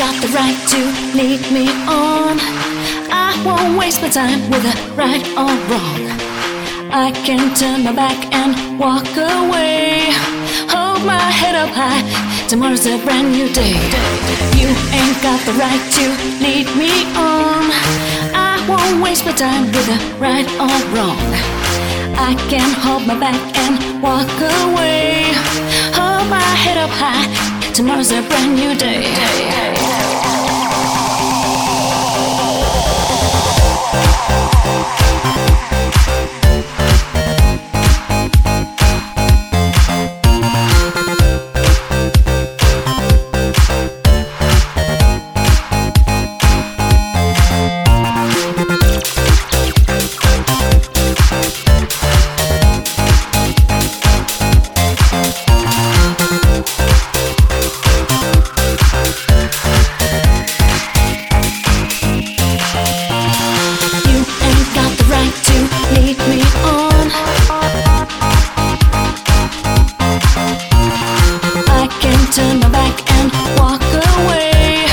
got the right to lead me on. I won't waste my time with a right or wrong. I can turn my back and walk away. Hold my head up high, tomorrow's a brand new day. You ain't got the right to lead me on. I won't waste my time with a right or wrong. I can hold my back and walk away. Hold my head up high, tomorrow's a brand new day. Turn my back and walk away.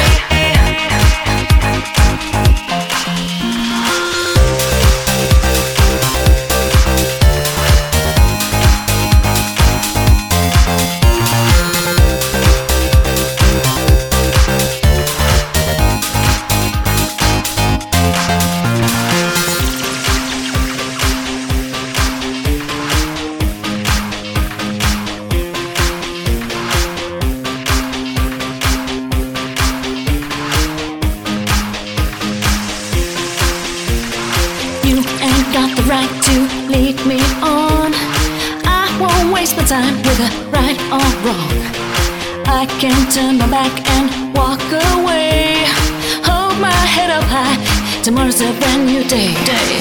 You ain't got the right to lead me on. I won't waste my time with a right or wrong. I can turn my back and walk away. Hold my head up high, tomorrow's a brand new day.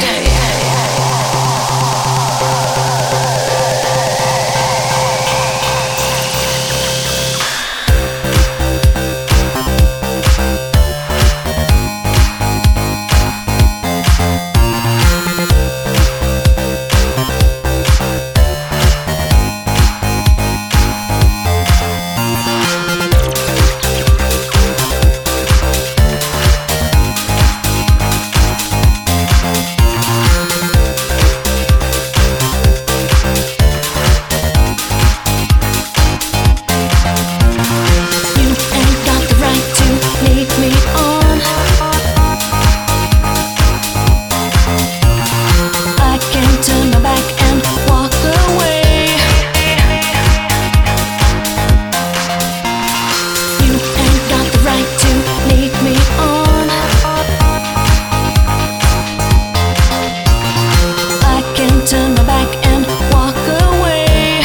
Turn my back and walk away.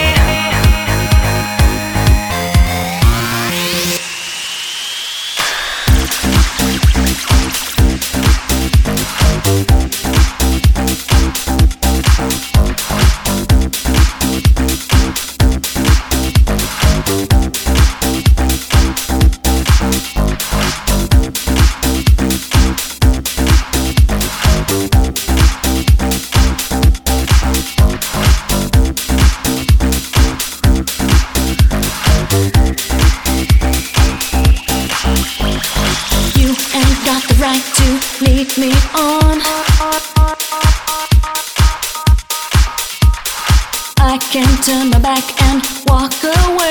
Got the right to lead me on. I can turn my back and walk away.